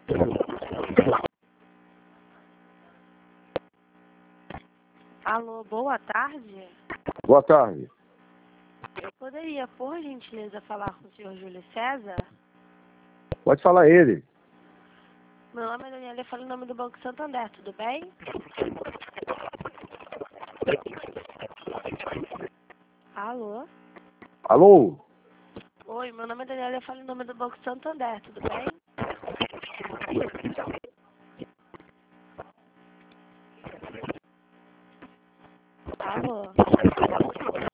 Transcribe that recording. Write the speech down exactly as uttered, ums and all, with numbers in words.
Alô, boa tarde. Boa tarde. Eu poderia, por gentileza, falar com o senhor Júlio César? Pode falar ele. Meu nome é Daniela, eu falo em nome do Banco Santander, tudo bem? Alô? Alô? Oi, meu nome é Daniela, eu falo em nome do Banco Santander, tudo bem? Alô?